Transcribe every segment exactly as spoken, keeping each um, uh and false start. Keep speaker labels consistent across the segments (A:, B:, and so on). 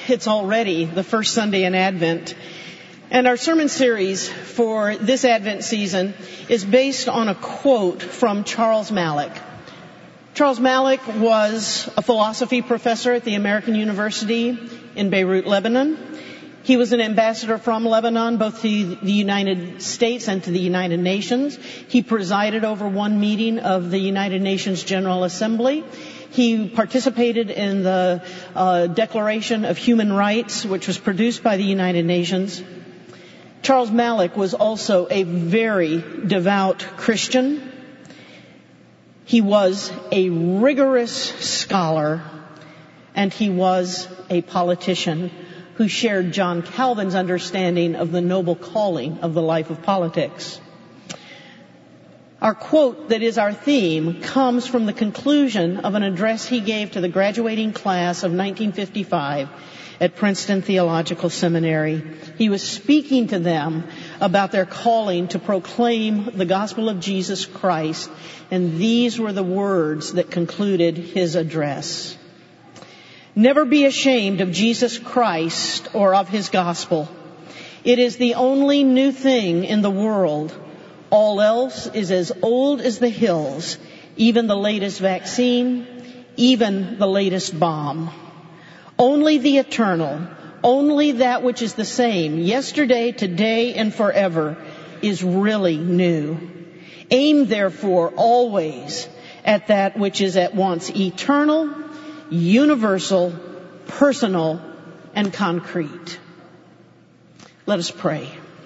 A: it's already the first Sunday in Advent. And our sermon series for this Advent season is based on a quote from Charles Malik. Charles Malik was a philosophy professor at the American University in Beirut, Lebanon. He was an ambassador from Lebanon, both to the United States and to the United Nations. He presided over one meeting of the United Nations General Assembly. He participated in the uh, Declaration of Human Rights, which was produced by the United Nations. Charles Malik was also a very devout Christian. He was a rigorous scholar, and he was a politician who shared John Calvin's understanding of the noble calling of the life of politics. Our quote that is our theme comes from the conclusion of an address he gave to the graduating class of nineteen fifty-five at Princeton Theological Seminary. He was speaking to them about their calling to proclaim the gospel of Jesus Christ, and these were the words that concluded his address. Never be ashamed of Jesus Christ or of his gospel. It is the only new thing in the world. All else is as old as the hills, even the latest vaccine, even the latest bomb. Only the eternal, only that which is the same, yesterday, today, and forever, is really new. Aim, therefore, always at that which is at once eternal, universal, personal, and concrete. Let us pray.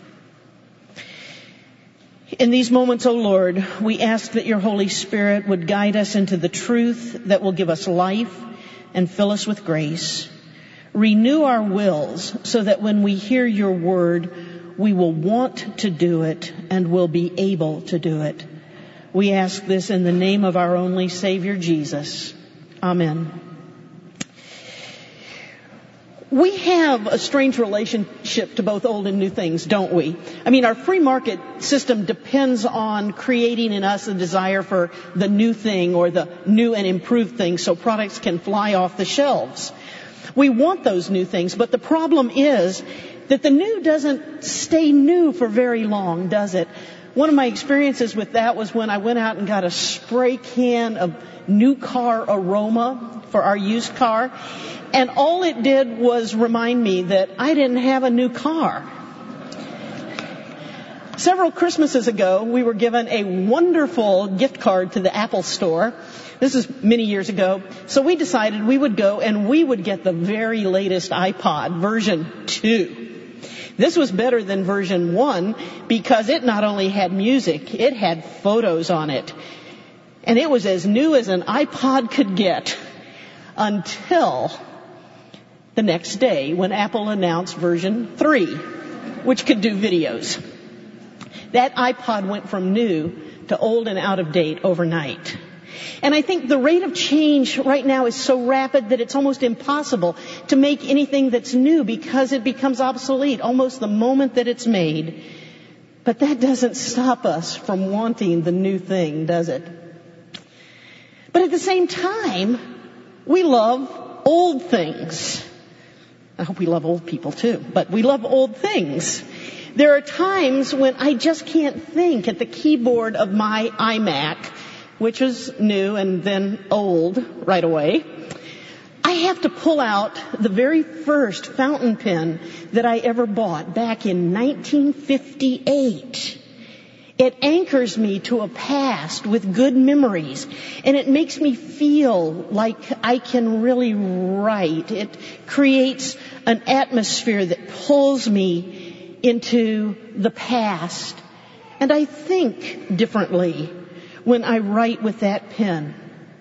A: In these moments, O Lord, we ask that your Holy Spirit would guide us into the truth that will give us life and fill us with grace. Renew our wills so that when we hear your word, we will want to do it and will be able to do it. We ask this in the name of our only Savior, Jesus. Amen. We have a strange relationship to both old and new things, don't we? I mean, our free market system depends on creating in us a desire for the new thing or the new and improved thing so products can fly off the shelves. We want those new things, but the problem is that the new doesn't stay new for very long, does it? One of my experiences with that was when I went out and got a spray can of new car aroma for our used car. And all it did was remind me that I didn't have a new car. Several Christmases ago, we were given a wonderful gift card to the Apple Store. This is many years ago. So we decided we would go and we would get the very latest iPod, version two. This was better than version one because it not only had music, it had photos on it. And it was as new as an iPod could get until the next day when Apple announced version three, which could do videos. That iPod went from new to old and out of date overnight. And I think the rate of change right now is so rapid that it's almost impossible to make anything that's new because it becomes obsolete almost the moment that it's made. But that doesn't stop us from wanting the new thing, does it? But at the same time, we love old things. I hope we love old people too, but we love old things. There are times when I just can't think at the keyboard of my iMac, which is new and then old right away. I have to pull out the very first fountain pen that I ever bought back in nineteen fifty-eight. It anchors me to a past with good memories, and it makes me feel like I can really write. It creates an atmosphere that pulls me into the past, and I think differently when I write with that pen.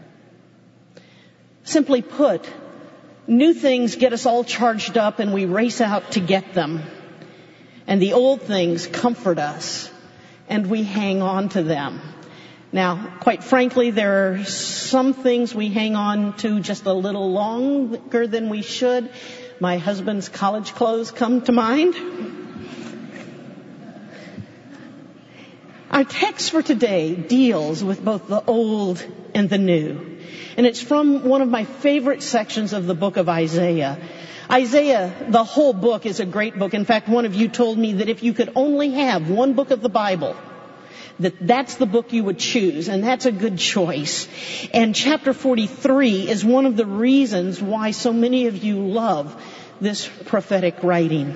A: Simply put, new things get us all charged up and we race out to get them. And the old things comfort us and we hang on to them. Now, quite frankly, there are some things we hang on to just a little longer than we should. My husband's college clothes come to mind. Our text for today deals with both the old and the new. And it's from one of my favorite sections of the book of Isaiah. Isaiah, the whole book, is a great book. In fact, one of you told me that if you could only have one book of the Bible, that that's the book you would choose, and that's a good choice. And chapter forty-three is one of the reasons why so many of you love this prophetic writing.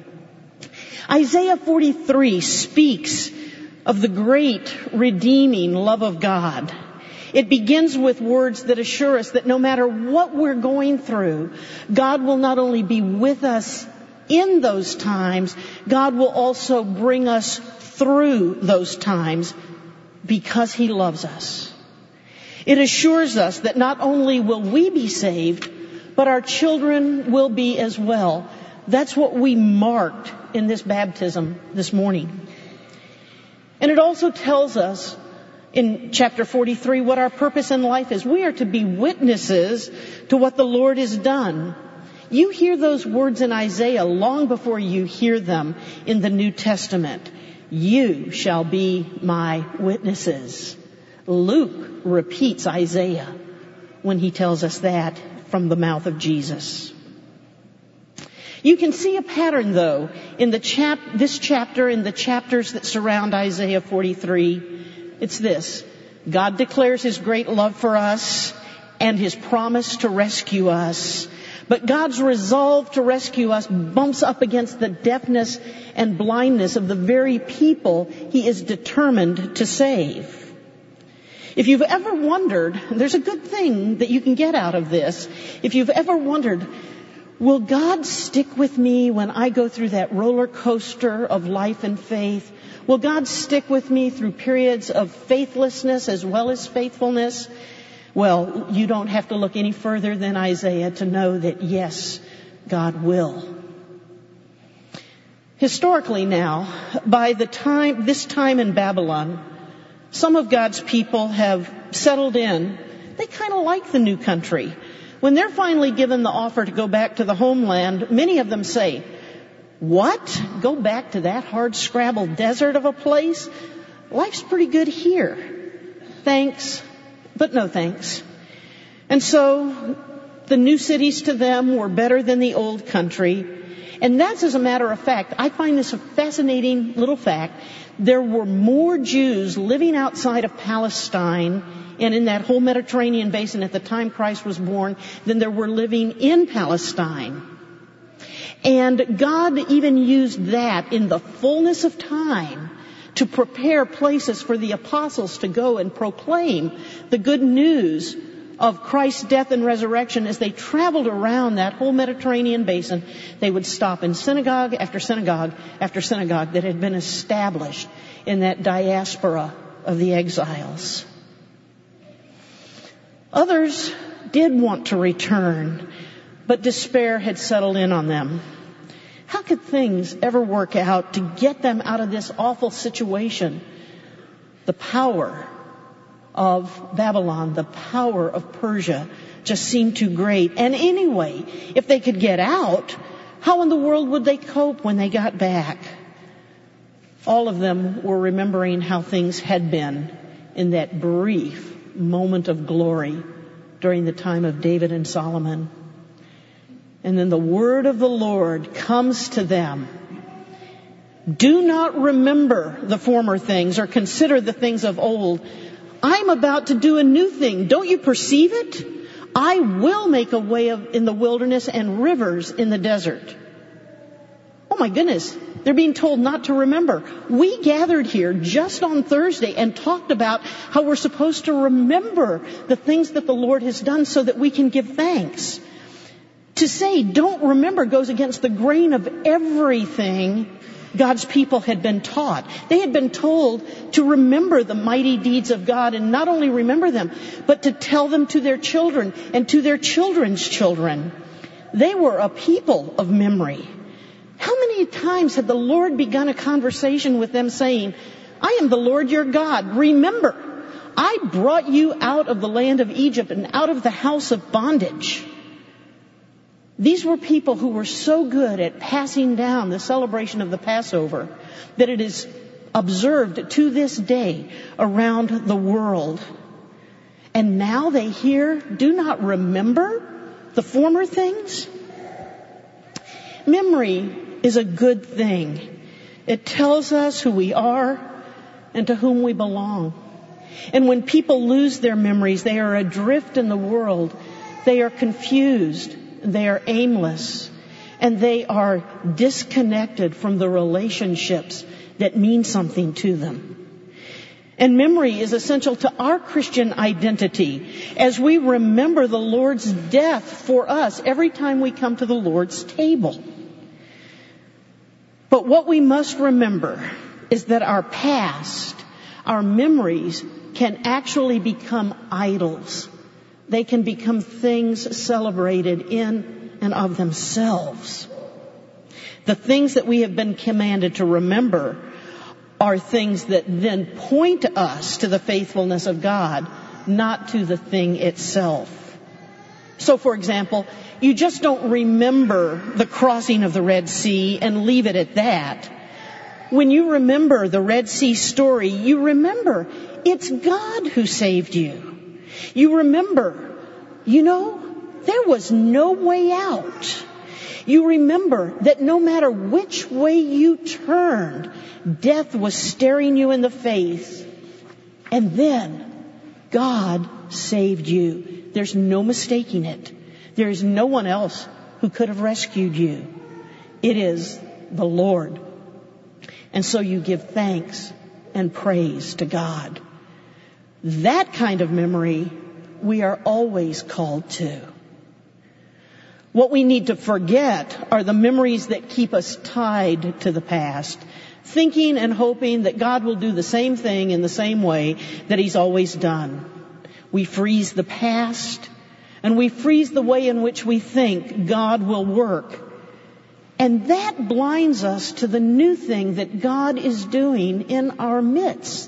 A: Isaiah forty-three speaks of the great redeeming love of God. It begins with words that assure us that no matter what we're going through, God will not only be with us in those times, God will also bring us through those times because He loves us. It assures us that not only will we be saved, but our children will be as well. That's what we marked in this baptism this morning. And it also tells us in chapter forty-three what our purpose in life is. We are to be witnesses to what the Lord has done. You hear those words in Isaiah long before you hear them in the New Testament. You shall be my witnesses. Luke repeats Isaiah when he tells us that from the mouth of Jesus. You can see a pattern, though, in the chap- this chapter, in the chapters that surround Isaiah forty-three. It's this: God declares His great love for us and His promise to rescue us. But God's resolve to rescue us bumps up against the deafness and blindness of the very people He is determined to save. If you've ever wondered, there's a good thing that you can get out of this. If you've ever wondered, will God stick with me when I go through that roller coaster of life and faith? Will God stick with me through periods of faithlessness as well as faithfulness? Well, you don't have to look any further than Isaiah to know that, yes, God will. Historically now, by the time, this time in Babylon, some of God's people have settled in. They kind of like the new country. When they're finally given the offer to go back to the homeland, many of them say, "What? Go back to that hard-scrabble desert of a place? Life's pretty good here. Thanks, but no thanks." And so the new cities to them were better than the old country. And that's, as a matter of fact, I find this a fascinating little fact. There were more Jews living outside of Palestine and in that whole Mediterranean basin at the time Christ was born than there were living in Palestine. And God even used that in the fullness of time to prepare places for the apostles to go and proclaim the good news of Christ's death and resurrection. As they traveled around that whole Mediterranean basin, they would stop in synagogue after synagogue after synagogue that had been established in that diaspora of the exiles. Others did want to return, but despair had settled in on them. How could things ever work out to get them out of this awful situation? The power of Babylon, the power of Persia, just seemed too great. And anyway, if they could get out, how in the world would they cope when they got back? All of them were remembering how things had been in that brief moment of glory during the time of David and Solomon. And then the word of the Lord comes to them. Do not remember the former things or consider the things of old. I'm about to do a new thing. Don't you perceive it? I will make a way of, in the wilderness and rivers in the desert. Oh my goodness. They're being told not to remember. We gathered here just on Thursday and talked about how we're supposed to remember the things that the Lord has done so that we can give thanks. To say don't remember goes against the grain of everything God's people had been taught. They had been told to remember the mighty deeds of God, and not only remember them, but to tell them to their children and to their children's children. They were a people of memory. How many times had the Lord begun a conversation with them saying, I am the Lord your God. Remember, I brought you out of the land of Egypt and out of the house of bondage. These were people who were so good at passing down the celebration of the Passover that it is observed to this day around the world. And now they hear, do not remember the former things? Memory is a good thing. It tells us who we are and to whom we belong. And when people lose their memories, they are adrift in the world. They are confused. They are aimless. And they are disconnected from the relationships that mean something to them. And memory is essential to our Christian identity as we remember the Lord's death for us every time we come to the Lord's table. But what we must remember is that our past, our memories, can actually become idols. They can become things celebrated in and of themselves. The things that we have been commanded to remember are things that then point us to the faithfulness of God, not to the thing itself. So, for example, you just don't remember the crossing of the Red Sea and leave it at that. When you remember the Red Sea story, you remember it's God who saved you. You remember, you know, there was no way out. You remember that no matter which way you turned, death was staring you in the face. And then God saved you. There's no mistaking it. There is no one else who could have rescued you. It is the Lord. And so you give thanks and praise to God. That kind of memory we are always called to. What we need to forget are the memories that keep us tied to the past, thinking and hoping that God will do the same thing in the same way that He's always done. We freeze the past, and we freeze the way in which we think God will work. And that blinds us to the new thing that God is doing in our midst.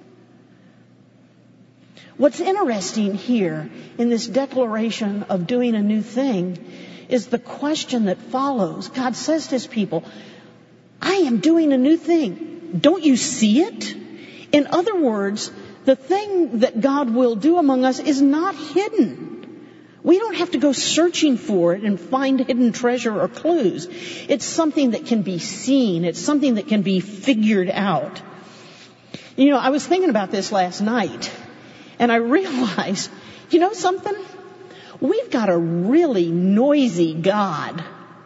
A: What's interesting here in this declaration of doing a new thing is the question that follows. God says to His people, I am doing a new thing. Don't you see it? In other words, the thing that God will do among us is not hidden. We don't have to go searching for it and find hidden treasure or clues. It's something that can be seen. It's something that can be figured out. You know, I was thinking about this last night, and I realized, you know something? We've got a really noisy God.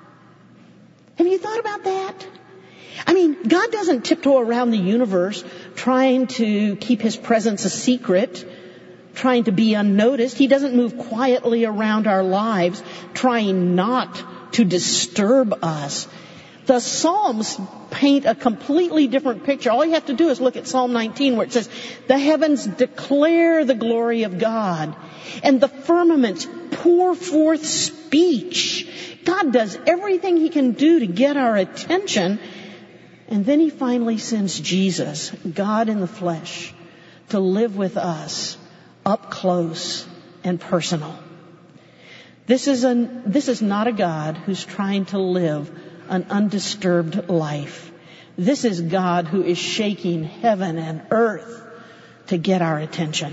A: Have you thought about that? I mean, God doesn't tiptoe around the universe trying to keep His presence a secret, trying to be unnoticed. He doesn't move quietly around our lives, trying not to disturb us. The Psalms paint a completely different picture. All you have to do is look at Psalm nineteen, where it says, the heavens declare the glory of God, and the firmament pour forth speech. God does everything He can do to get our attention. And then He finally sends Jesus, God in the flesh, to live with us up close and personal. This is a, this is not a God who's trying to live an undisturbed life. This is God who is shaking heaven and earth to get our attention.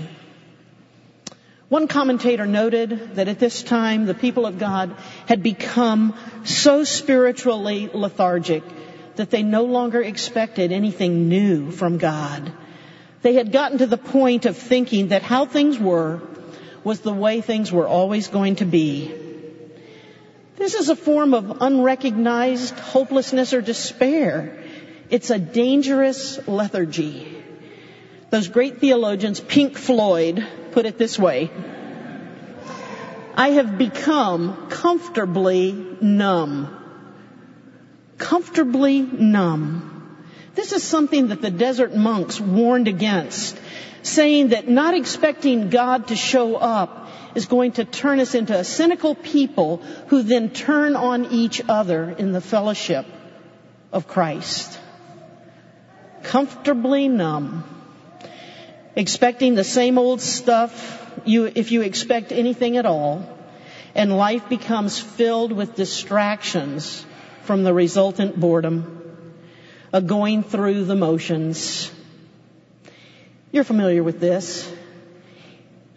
A: One commentator noted that at this time the people of God had become so spiritually lethargic that they no longer expected anything new from God. They had gotten to the point of thinking that how things were was the way things were always going to be. This is a form of unrecognized hopelessness or despair. It's a dangerous lethargy. Those great theologians, Pink Floyd, put it this way: I have become comfortably numb. Comfortably numb. This is something that the desert monks warned against, saying that not expecting God to show up is going to turn us into a cynical people who then turn on each other in the fellowship of Christ. Comfortably numb. Expecting the same old stuff, you, if you expect anything at all, and life becomes filled with distractions from the resultant boredom, a going through the motions. You're familiar with this.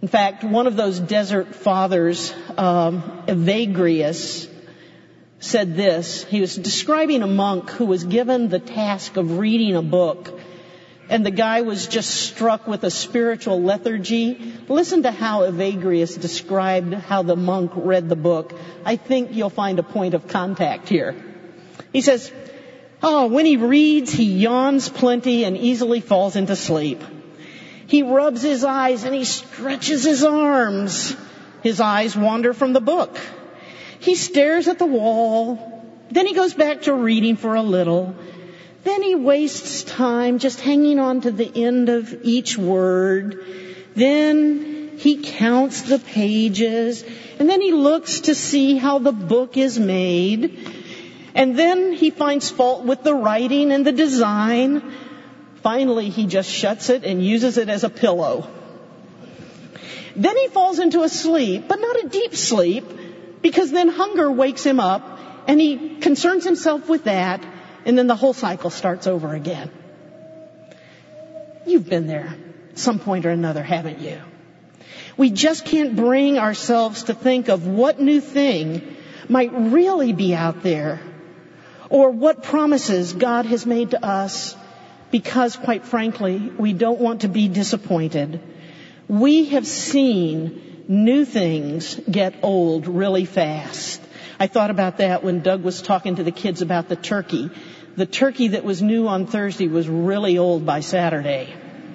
A: In fact, one of those desert fathers, um, Evagrius, said this. He was describing a monk who was given the task of reading a book, and the guy was just struck with a spiritual lethargy. Listen to how Evagrius described how the monk read the book. I think you'll find a point of contact here. He says, oh, when he reads, he yawns plenty and easily falls into sleep. He rubs his eyes and he stretches his arms. His eyes wander from the book. He stares at the wall. Then he goes back to reading for a little. Then he wastes time just hanging on to the end of each word. Then he counts the pages. And then he looks to see how the book is made. And then he finds fault with the writing and the design. Finally, he just shuts it and uses it as a pillow. Then he falls into a sleep, but not a deep sleep, because then hunger wakes him up and he concerns himself with that, and then the whole cycle starts over again. You've been there at some point or another, haven't you? We just can't bring ourselves to think of what new thing might really be out there, or what promises God has made to us, because, quite frankly, we don't want to be disappointed. We have seen new things get old really fast. I thought about that when Doug was talking to the kids about the turkey. The turkey that was new on Thursday was really old by Saturday.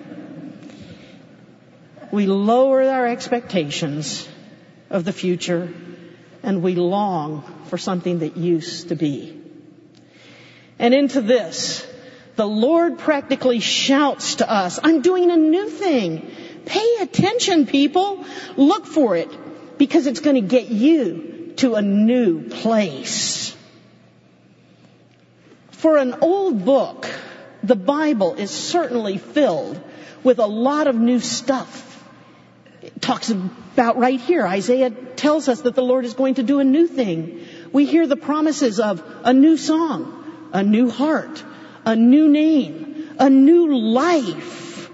A: We lower our expectations of the future, and we long for something that used to be. And into this, the Lord practically shouts to us, I'm doing a new thing. Pay attention, people. Look for it, because it's going to get you to a new place. For an old book, the Bible is certainly filled with a lot of new stuff. It talks about right here, Isaiah tells us that the Lord is going to do a new thing. We hear the promises of a new song, a new heart, a new name, a new life.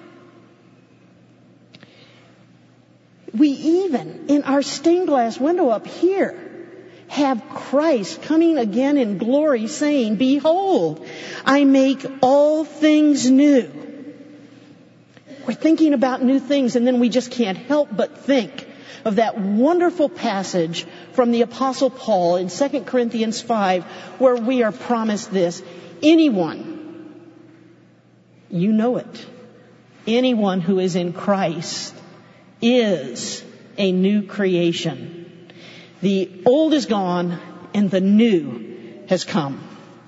A: We even, in our stained glass window up here, have Christ coming again in glory saying, behold, I make all things new. We're thinking about new things, and then we just can't help but think of that wonderful passage from the Apostle Paul in Second Corinthians five, where we are promised this. Anyone, you know it, anyone who is in Christ is a new creation. The old is gone and the new has come.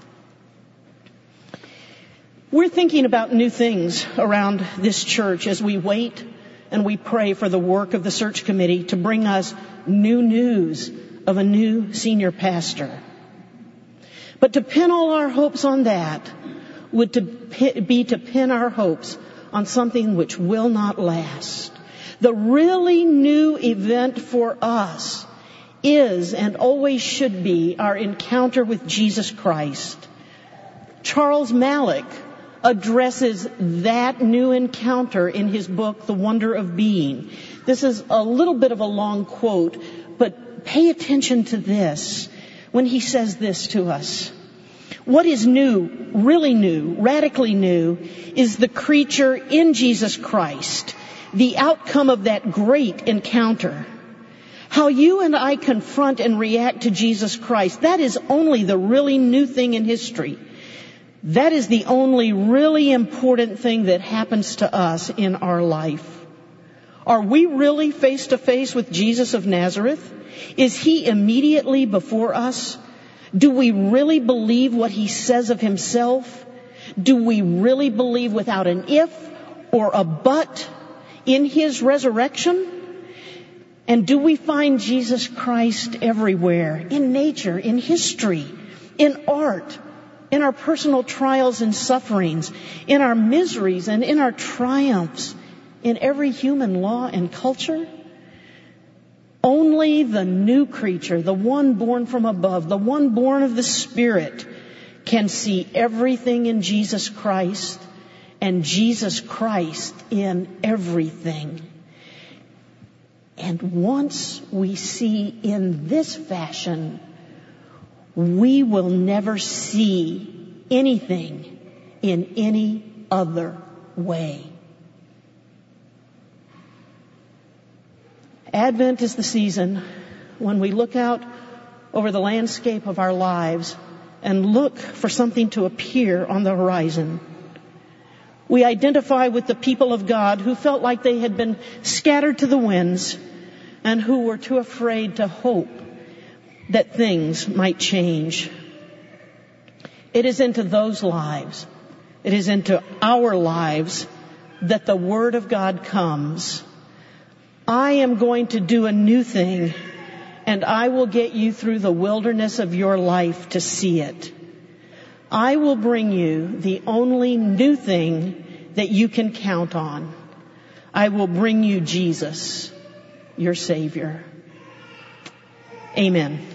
A: We're thinking about new things around this church as we wait and we pray for the work of the search committee to bring us new news of a new senior pastor. But to pin all our hopes on that would to be to pin our hopes on something which will not last. The really new event for us is and always should be our encounter with Jesus Christ. Charles Malik addresses that new encounter in his book, The Wonder of Being. This is a little bit of a long quote, but pay attention to this when he says this to us. What is new, really new, radically new, is the creature in Jesus Christ, the outcome of that great encounter. How you and I confront and react to Jesus Christ, that is only the really new thing in history. That is the only really important thing that happens to us in our life. Are we really face to face with Jesus of Nazareth? Is he immediately before us? Do we really believe what he says of himself? Do we really believe without an if or a but in his resurrection? And do we find Jesus Christ everywhere, in nature, in history, in art, in our personal trials and sufferings, in our miseries and in our triumphs, in every human law and culture? Only the new creature, the one born from above, the one born of the Spirit, can see everything in Jesus Christ, and Jesus Christ in everything. And once we see in this fashion, we will never see anything in any other way. Advent is the season when we look out over the landscape of our lives and look for something to appear on the horizon. We identify with the people of God who felt like they had been scattered to the winds and who were too afraid to hope that things might change. It is into those lives, it is into our lives that the Word of God comes. I am going to do a new thing, and I will get you through the wilderness of your life to see it. I will bring you the only new thing that you can count on. I will bring you Jesus, your Savior. Amen.